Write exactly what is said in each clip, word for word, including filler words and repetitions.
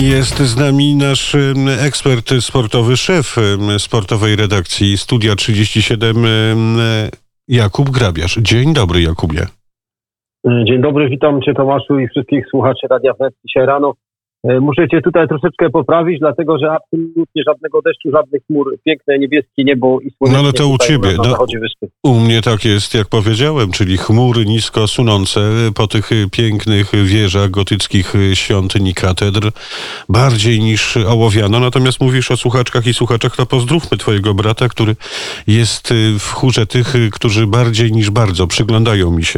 Jest z nami nasz em, ekspert sportowy, szef em, sportowej redakcji Studia trzydzieści siedem, em, Jakub Grabiarz. Dzień dobry, Jakubie. Dzień dobry, witam Cię, Tomaszu, i wszystkich słuchaczy Radia Wnet dzisiaj rano. Muszę Cię tutaj troszeczkę poprawić, dlatego że absolutnie żadnego deszczu, żadnych chmur, piękne niebieskie niebo i słonecznie. No ale to u Ciebie, na, na no, wyspy. U mnie tak jest, jak powiedziałem, czyli chmury nisko sunące po tych pięknych wieżach gotyckich świątyń i katedr, bardziej niż ołowiano. Natomiast mówisz o słuchaczkach i słuchaczach, to pozdrówmy Twojego brata, który jest w chórze tych, którzy bardziej niż bardzo przyglądają mi się.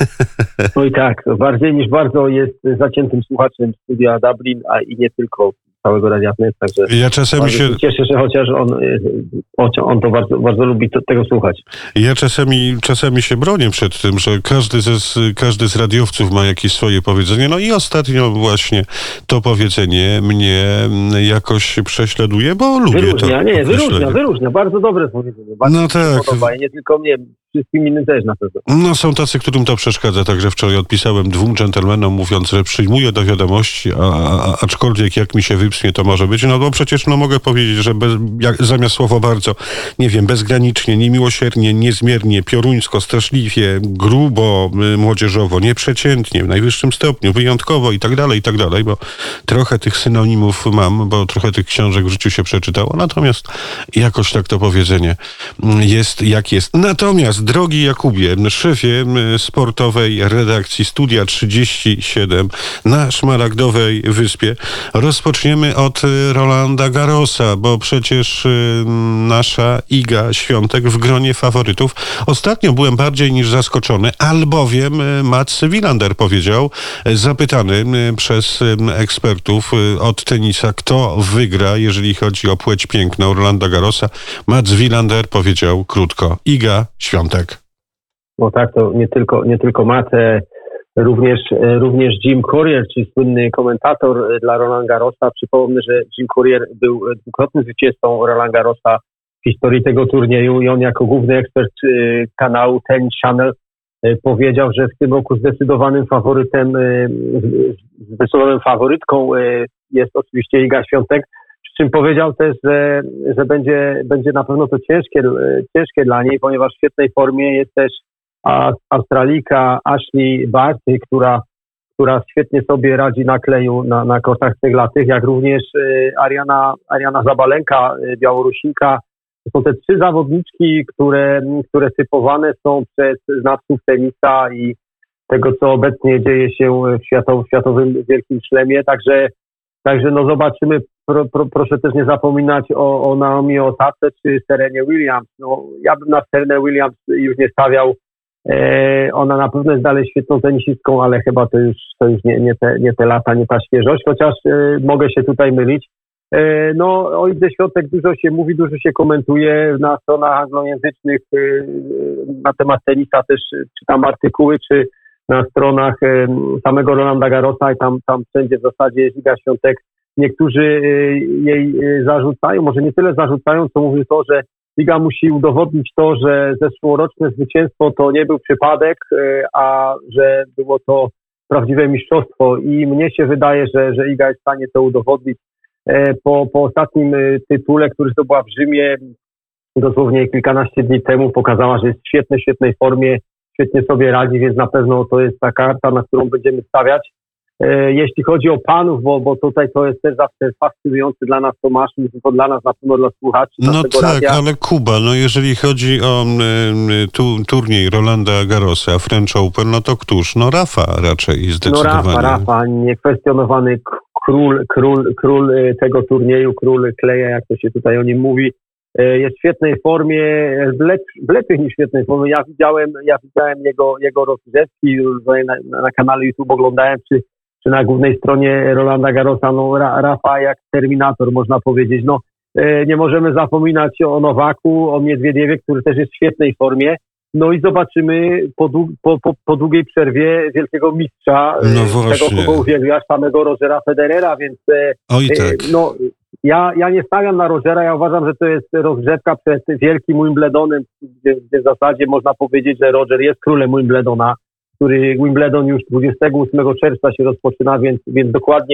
No i tak, bardziej niż bardzo jest zaciętym słuchaczem Studia Dublin, a i nie tylko całego Radia Wnet, także ja czasami się cieszę się, chociaż on, on to bardzo, bardzo lubi to, tego słuchać. Ja czasami, czasami się bronię przed tym, że każdy, ze, każdy z radiowców ma jakieś swoje powiedzenie. No i ostatnio właśnie to powiedzenie mnie jakoś prześladuje, bo lubię wyróżnia, to. Nie, wyróżnia, wyróżnia. Bardzo dobre powiedzenie. Bardzo no tak. Podoba. I nie tylko mnie, wszystkim innym też na pewno. No są tacy, którym to przeszkadza. Także wczoraj odpisałem dwóm dżentelmenom, mówiąc, że przyjmuję do wiadomości, a, a, aczkolwiek jak mi się wypsnie, to może być. No bo przecież no mogę powiedzieć, że bez, jak, zamiast słowo bardzo, nie wiem, bezgranicznie, niemiłosiernie, niezmiernie, pioruńsko, straszliwie, grubo, młodzieżowo, nieprzeciętnie, w najwyższym stopniu, wyjątkowo i tak dalej, i tak dalej, bo trochę tych synonimów mam, bo trochę tych książek w życiu się przeczytało. Natomiast jakoś tak to powiedzenie jest jak jest. Natomiast, drogi Jakubie, szefie sportowej redakcji Studia trzydzieści siedem na Szmaragdowej Wyspie, rozpoczniemy od Rolanda Garrosa, bo przecież nasza Iga Świątek w gronie faworytów. Ostatnio byłem bardziej niż zaskoczony, albowiem Mats Wilander powiedział, zapytany przez ekspertów od tenisa, kto wygra, jeżeli chodzi o płeć piękną Rolanda Garrosa. Mats Wilander powiedział krótko: Iga Świątek. No tak, to nie tylko, nie tylko Mats, również, również Jim Courier, czyli słynny komentator dla Roland Garrosa. Przypomnę, że Jim Courier był dwukrotnym zwycięzcą Roland Garrosa w historii tego turnieju i on jako główny ekspert kanału Tennis Channel powiedział, że w tym roku zdecydowanym faworytem, zdecydowaną faworytką jest oczywiście Iga Świątek, przy czym powiedział też, że, że będzie, będzie na pewno to ciężkie, ciężkie dla niej, ponieważ w świetnej formie jest też Australijka Ashley Barty, która, która świetnie sobie radzi na kleju na, na kortach ceglatych, jak również Ariana, Ariana Zabalenka, Białorusinka. To są te trzy zawodniczki, które, które typowane są przez znawców tenisa i tego, co obecnie dzieje się w światowym, światowym wielkim szlemie. Także, także no zobaczymy. Pro, pro, proszę też nie zapominać o, o Naomi Osaka czy Serenie Williams. No, ja bym na Serenę Williams już nie stawiał. E, ona na pewno jest dalej świetną tenisistką, ale chyba to już, to już nie, nie, te, nie te lata, nie ta świeżość, chociaż e, mogę się tutaj mylić. E, no o Idze Świątek dużo się mówi, dużo się komentuje na stronach anglojęzycznych e, na temat tenisa, też czytam artykuły, czy na stronach e, samego Rolanda Garrosa i tam, tam wszędzie w zasadzie jest Iga Świątek. Niektórzy e, jej zarzucają, może nie tyle zarzucają, co mówią to, że Iga musi udowodnić to, że zeszłoroczne zwycięstwo to nie był przypadek, a że było to prawdziwe mistrzostwo i mnie się wydaje, że, że Iga jest w stanie to udowodnić. Po, po ostatnim tytule, który zdobyła w Rzymie dosłownie kilkanaście dni temu, pokazała, że jest w świetnej, świetnej formie, świetnie sobie radzi, więc na pewno to jest ta karta, na którą będziemy stawiać. Jeśli chodzi o panów, bo, bo tutaj to jest też zawsze fascynujący dla nas, Tomasz, nie tylko dla nas, na pewno dla słuchaczy. No tak, radia. Ale Kuba, no jeżeli chodzi o y, tu, turniej Rolanda Garrosa, French Open, no to któż? No Rafa raczej zdecydowanie. No Rafa, Rafa, niekwestionowany król, król, król tego turnieju, król kleja, jak to się tutaj o nim mówi. Jest w świetnej formie, w lepiej niż w świetnej formie. Ja widziałem, ja widziałem jego, jego rozgrzewki na, na kanale YouTube, oglądałem, czy czy na głównej stronie Rolanda Garrosa, no Rafa jak Terminator, można powiedzieć. No, e, nie możemy zapominać o Nowaku, o Miedwiediewie, który też jest w świetnej formie. No i zobaczymy po, dług, po, po, po długiej przerwie wielkiego mistrza, no e, tego, kogo uwielbiasz, samego Rogera Federera, więc e, Oj, tak. e, no, ja, ja nie stawiam na Rogera, ja uważam, że to jest rozgrzewka przed wielkim Wimbledonem, gdzie, gdzie w zasadzie można powiedzieć, że Roger jest królem Wimbledona, który Wimbledon już dwudziestego ósmego czerwca się rozpoczyna, więc, więc dokładnie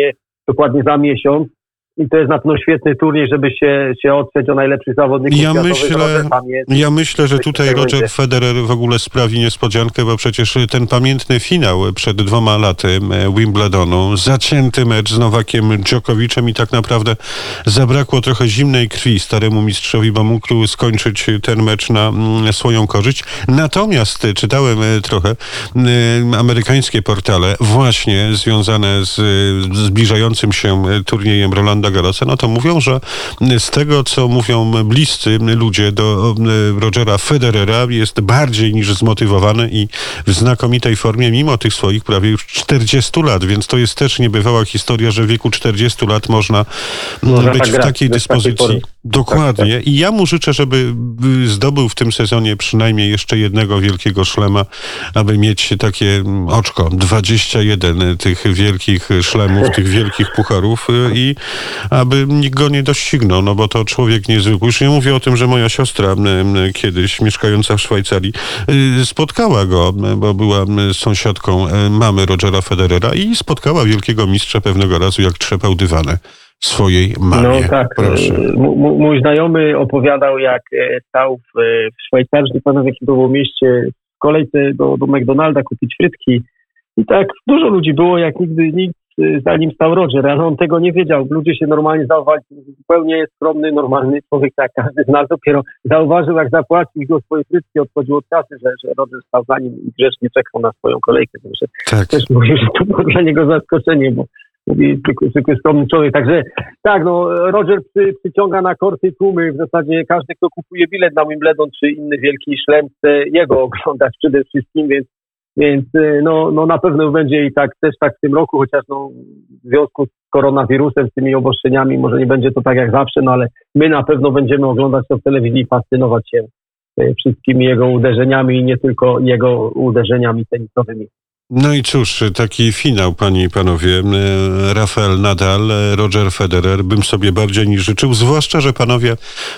dokładnie za miesiąc. I to jest na pewno świetny turniej, żeby się, się otrzeć o najlepszych zawodników ja światowych. myślę, ja myślę, że tutaj Roger Federer w ogóle sprawi niespodziankę, bo przecież ten pamiętny finał przed dwoma laty Wimbledonu, zacięty mecz z Nowakiem Dżokowiczem i tak naprawdę zabrakło trochę zimnej krwi staremu mistrzowi, bo mógł skończyć ten mecz na swoją korzyść. Natomiast czytałem trochę amerykańskie portale właśnie związane z zbliżającym się turniejem Rolanda Garrosa, no to mówią, że z tego, co mówią bliscy ludzie do Rogera Federera, jest bardziej niż zmotywowany i w znakomitej formie, mimo tych swoich prawie już czterdziestu lat, więc to jest też niebywała historia, że w wieku czterdziestu lat można, można być tak w grać, takiej dyspozycji. Dokładnie. Tak, tak. I ja mu życzę, żeby zdobył w tym sezonie przynajmniej jeszcze jednego wielkiego szlema, aby mieć takie oczko, dwadzieścia jeden tych wielkich szlemów, tych wielkich pucharów i aby nikt go nie doścignął, no bo to człowiek niezwykły. Już nie mówię o tym, że moja siostra kiedyś mieszkająca w Szwajcarii spotkała go, bo była sąsiadką mamy Rogera Federera i spotkała wielkiego mistrza pewnego razu, jak trzepał dywany swojej mamie. No tak. Proszę. M- mój znajomy opowiadał, jak stał w, w Szwajcarii, nie pamiętam w jakim to było mieście, w kolejce do, do McDonalda kupić frytki i tak dużo ludzi było, jak nigdy nikt zanim stał Roger, ale on tego nie wiedział. Ludzie się normalnie zauważyli, zupełnie skromny, normalny człowiek, tak każdy z nas dopiero zauważył, jak zapłacił go swoje frytki, odchodził od kasy, że, że Roger stał za nim i grzecznie czekał na swoją kolejkę. Także tak. Też mówił, że to było dla niego zaskoczenie, bo mówi zwykły skromny człowiek. Także tak, no Roger przy, przyciąga na korty tłumy. W zasadzie każdy, kto kupuje bilet na Wimbledon czy inny wielki szlem, chce jego oglądać przede wszystkim, więc Więc no, no na pewno będzie i tak też tak w tym roku, chociaż no, w związku z koronawirusem, z tymi obostrzeniami, może nie będzie to tak jak zawsze, no ale my na pewno będziemy oglądać to w telewizji i fascynować się wszystkimi jego uderzeniami i nie tylko jego uderzeniami tenisowymi. No i cóż, taki finał, panie i panowie, Rafael Nadal, Roger Federer, bym sobie bardziej niż życzył, zwłaszcza, że panowie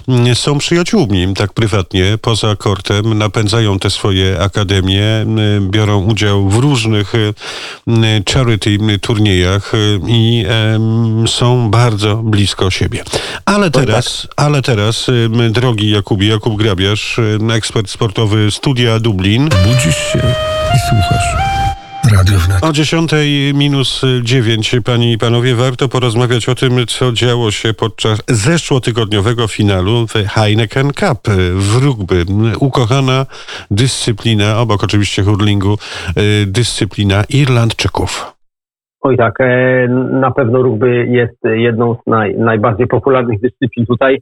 są przyjaciółmi, tak prywatnie, poza kortem, napędzają te swoje akademie, biorą udział w różnych charity turniejach i są bardzo blisko siebie. Ale teraz, ale teraz, drogi Jakubie, Jakub Grabiarz, ekspert sportowy Studia Dublin. Budzisz się i słuchasz. Radio Wnet. O dziesiątej minus dziewięć, panie i panowie, warto porozmawiać o tym, co działo się podczas zeszłotygodniowego finalu w Heineken Cup w rugby. Ukochana dyscyplina, obok oczywiście hurlingu, dyscyplina Irlandczyków. Oj tak, na pewno rugby jest jedną z naj, najbardziej popularnych dyscyplin tutaj.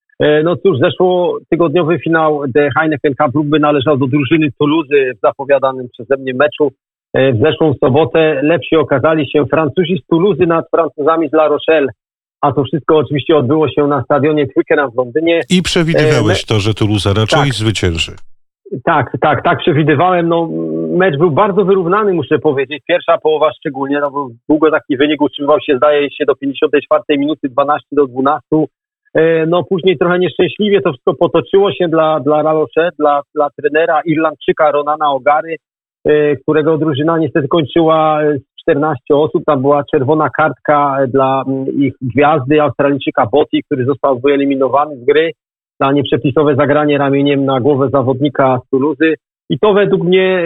No cóż, zeszłotygodniowy finał The Heineken Cup rugby należał do drużyny Toulouse w zapowiadanym przeze mnie meczu. W zeszłą sobotę lepsi okazali się Francuzi z Toulouse nad Francuzami z La Rochelle, a to wszystko oczywiście odbyło się na stadionie Twickenham w Londynie. I przewidywałeś e, to, że Toulouse raczej tak, zwycięży. Tak, tak, tak przewidywałem. No, mecz był bardzo wyrównany, muszę powiedzieć. Pierwsza połowa szczególnie, no, był długo taki wynik utrzymywał się, zdaje się, do pięćdziesiątej czwartej minuty, dwanaście do dwunastu. E, no później trochę nieszczęśliwie to wszystko potoczyło się dla, dla La Rochelle, dla, dla trenera Irlandczyka Ronana O'Gary, którego drużyna niestety kończyła czternaście osób. Tam była czerwona kartka dla ich gwiazdy, Australijczyka Botti, który został wyeliminowany z gry za nieprzepisowe zagranie ramieniem na głowę zawodnika z Toulouse. I to według mnie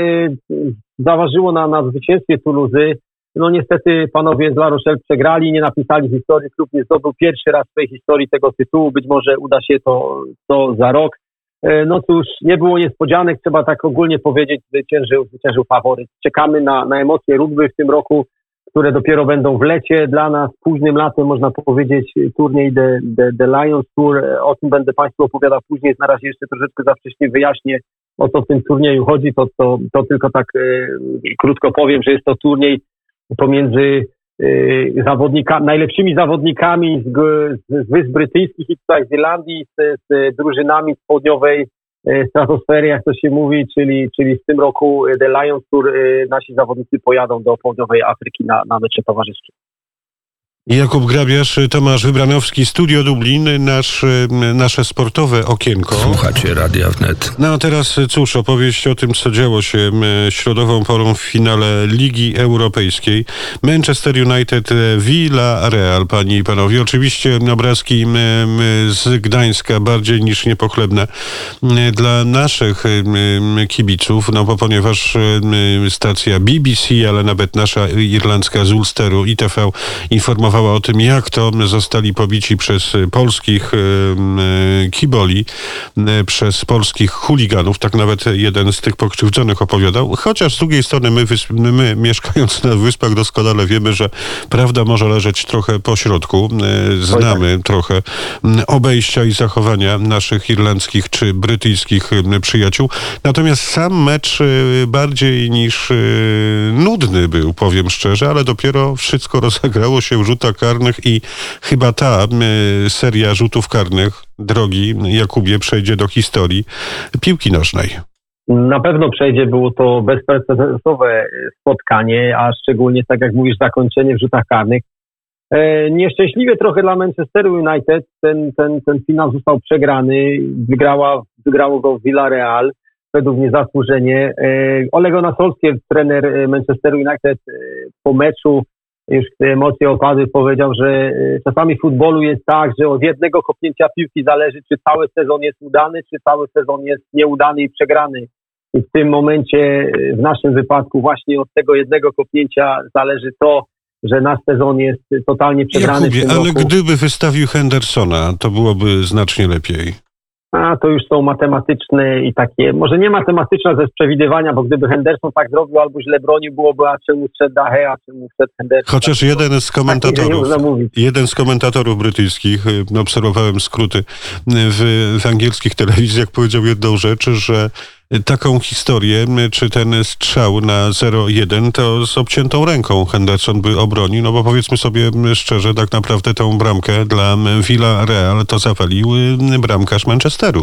zaważyło na, na zwycięstwie Toulouse. No niestety panowie z La Rochelle przegrali, nie napisali historii. Klub nie zdobył pierwszy raz w swojej historii tego tytułu. Być może uda się to, to za rok. No cóż, nie było niespodzianek, trzeba tak ogólnie powiedzieć, zwyciężył, zwyciężył faworyt. Czekamy na, na emocje rugby w tym roku, które dopiero będą w lecie. Dla nas późnym latem, można powiedzieć, turniej The, The, The Lions Tour. O tym będę Państwu opowiadał później. Na razie jeszcze troszeczkę za wcześnie wyjaśnię, o co w tym turnieju chodzi. To, to, to tylko tak e, krótko powiem, że jest to turniej pomiędzy zawodnika, najlepszymi zawodnikami z, z Wysp Brytyjskich i tutaj z Irlandii, z, z drużynami z południowej stratosfery, jak to się mówi, czyli, czyli w tym roku The Lions Tour nasi zawodnicy pojadą do południowej Afryki na, na mecze towarzyskie. Jakub Grabiarz, Tomasz Wybranowski, Studio Lublin, nasz, nasze sportowe okienko. Słuchacie Radia Wnet. No a teraz cóż, opowieść o tym, co działo się środową porą w finale Ligi Europejskiej. Manchester United, Villarreal, panie i panowie. Oczywiście obrazki z Gdańska bardziej niż niepochlebne dla naszych kibiców, no bo ponieważ stacja B B C, ale nawet nasza irlandzka z Ulsteru, I T V, informowała o tym, jak to zostali pobici przez polskich kiboli, przez polskich chuliganów. Tak nawet jeden z tych pokrzywdzonych opowiadał. Chociaż z drugiej strony my, my mieszkając na Wyspach doskonale wiemy, że prawda może leżeć trochę po środku. Znamy trochę obejścia i zachowania naszych irlandzkich czy brytyjskich przyjaciół. Natomiast sam mecz bardziej niż nudny był, powiem szczerze, ale dopiero wszystko rozegrało się w rzutach karnych i chyba ta y, seria rzutów karnych, drogi Jakubie, przejdzie do historii piłki nożnej. Na pewno przejdzie, było to bezprecedensowe spotkanie, a szczególnie, tak jak mówisz, zakończenie w rzutach karnych. E, nieszczęśliwie trochę dla Manchesteru United ten, ten, ten finał został przegrany, wygrała, wygrało go Villarreal, według mnie zasłużenie. E, Ole Gunnar Solskjaer, trener Manchesteru United, e, po meczu, już gdy emocje opadły, powiedział, że czasami w futbolu jest tak, że od jednego kopnięcia piłki zależy, czy cały sezon jest udany, czy cały sezon jest nieudany i przegrany. I w tym momencie, w naszym wypadku, właśnie od tego jednego kopnięcia zależy to, że nasz sezon jest totalnie przegrany. Jakubie, ale gdyby wystawił Hendersona, to byłoby znacznie lepiej. A to już są matematyczne i takie, może nie matematyczne ze przewidywania, bo gdyby Henderson tak zrobił albo źle bronił, byłoby, a czemu szedł Dahe, a czemu szedł Henderson. Chociaż tak, jeden z komentatorów, jeden z komentatorów brytyjskich, obserwowałem skróty w, w angielskich telewizjach, powiedział jedną rzecz, że taką historię, czy ten strzał na zero jeden, to z obciętą ręką Henderson by obronił, no bo powiedzmy sobie szczerze, tak naprawdę tą bramkę dla Villarreal to zawalił bramkarz Manchesteru.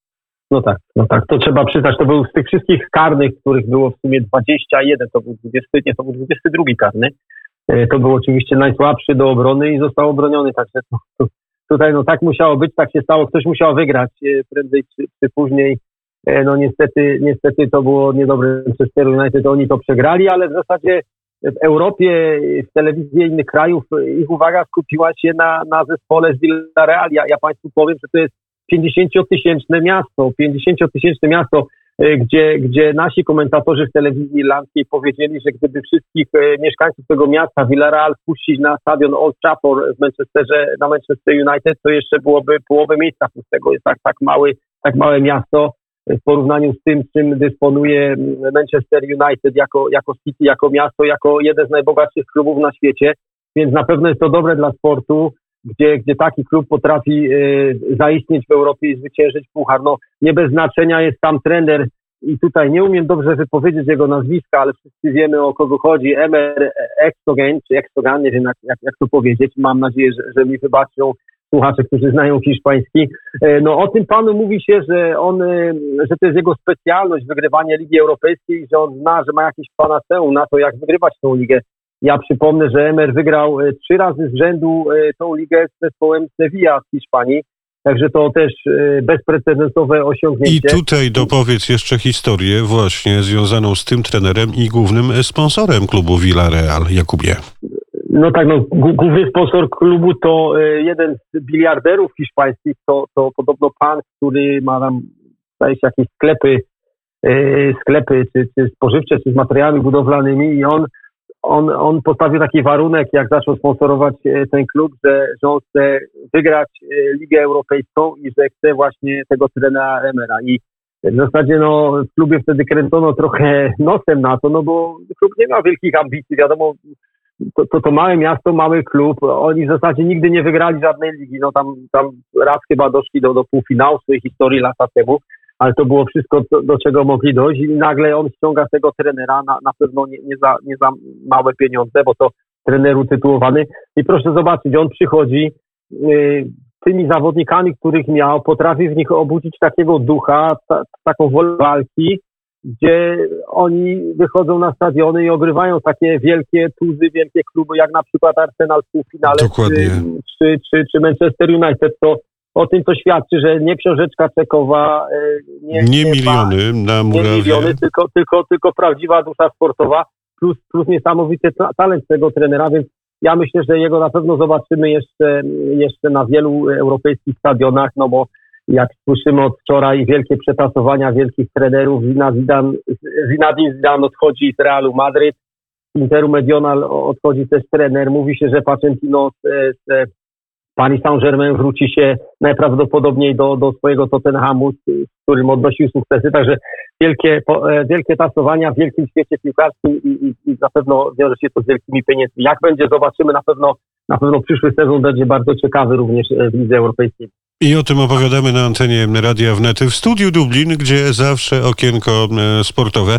No tak, no tak, to trzeba przyznać, to był z tych wszystkich karnych, których było w sumie dwadzieścia jeden, to był dwudziesty, nie, to był dwudziesty drugi karny. To był oczywiście najsłabszy do obrony i został obroniony, także to, to, tutaj no tak musiało być, tak się stało, ktoś musiał wygrać prędzej czy, czy później. No niestety, niestety to było niedobre Manchester United, oni to przegrali, ale w zasadzie w Europie, w telewizji innych krajów ich uwaga skupiła się na, na zespole z Villarreal. Ja, ja Państwu powiem, że to jest pięćdziesięciotysięczne miasto, pięćdziesięciotysięczne miasto, gdzie, gdzie nasi komentatorzy w telewizji irlandzkiej powiedzieli, że gdyby wszystkich mieszkańców tego miasta Villarreal puścić na stadion Old Trafford w Manchesterze, na Manchester United, to jeszcze byłoby połowę miejsca pustego. Jest tak, tak, mały, tak małe miasto w porównaniu z tym, czym dysponuje Manchester United jako, jako city, jako miasto, jako jeden z najbogatszych klubów na świecie, więc na pewno jest to dobre dla sportu, gdzie, gdzie taki klub potrafi y, zaistnieć w Europie i zwyciężyć puchar. No, nie bez znaczenia jest tam trener i tutaj nie umiem dobrze wypowiedzieć jego nazwiska, ale wszyscy wiemy, o kogo chodzi. Emer Ekstogen, czy Ekstogan, nie wiem jak, jak, jak to powiedzieć. Mam nadzieję, że, że mi wybaczą słuchacze, którzy znają hiszpański. No o tym panu mówi się, że on, że to jest jego specjalność, wygrywanie Ligi Europejskiej, że on zna, że ma jakieś panaceum na to, jak wygrywać tą ligę. Ja przypomnę, że Emer wygrał trzy razy z rzędu tą ligę z zespołem Sevilla z Hiszpanii. Także to też bezprecedensowe osiągnięcie. I tutaj dopowiedz jeszcze historię właśnie związaną z tym trenerem i głównym sponsorem klubu Villarreal, Jakubie. No tak, no główny sponsor klubu to jeden z biliarderów hiszpańskich, to, to podobno pan, który ma tam zdaje się jakieś sklepy, sklepy czy, czy spożywcze, czy z materiałami budowlanymi i on On, on postawił taki warunek, jak zaczął sponsorować ten klub, że, że on chce wygrać Ligę Europejską i że chce właśnie tego trenera Emera. I w zasadzie no, w klubie wtedy kręcono trochę nosem na to, no bo klub nie miał wielkich ambicji, wiadomo, to, to, to małe miasto, mały klub, oni w zasadzie nigdy nie wygrali żadnej ligi, no tam, tam raz chyba doszli do, do półfinału w swojej historii lata temu, ale to było wszystko, do, do czego mogli dojść i nagle on ściąga tego trenera na, na pewno nie, nie, za, nie za małe pieniądze, bo to trener utytułowany. I proszę zobaczyć, on przychodzi yy, tymi zawodnikami, których miał, potrafi w nich obudzić takiego ducha, ta, taką wolę walki gdzie oni wychodzą na stadiony i ogrywają takie wielkie tuzy, wielkie kluby, jak na przykład Arsenal w półfinale, czy, czy, czy, czy Manchester United. To o tym to świadczy, że nie książeczka czekowa, nie, nie, nie miliony ma, na murawie. Nie miliony, tylko, tylko, tylko prawdziwa dusza sportowa, plus, plus niesamowity talent tego trenera, więc ja myślę, że jego na pewno zobaczymy jeszcze, jeszcze na wielu europejskich stadionach, no bo jak słyszymy od wczoraj wielkie przetasowania wielkich trenerów, Zinedine Zidane odchodzi z Realu Madryt, z Interu Mediolan odchodzi też trener, mówi się, że Pochettino z, z Paris Saint-Germain wróci się najprawdopodobniej do, do swojego Tottenhamu, z którym odnosił sukcesy, także wielkie, wielkie tasowania w wielkim świecie piłkarskim i, i, i na pewno wiąże się to z wielkimi pieniędzmi. Jak będzie, zobaczymy, na pewno, na pewno przyszły sezon będzie bardzo ciekawy również w Lidze Europejskiej. I o tym opowiadamy na antenie Radia Wnet w studiu Dublin, gdzie zawsze okienko sportowe.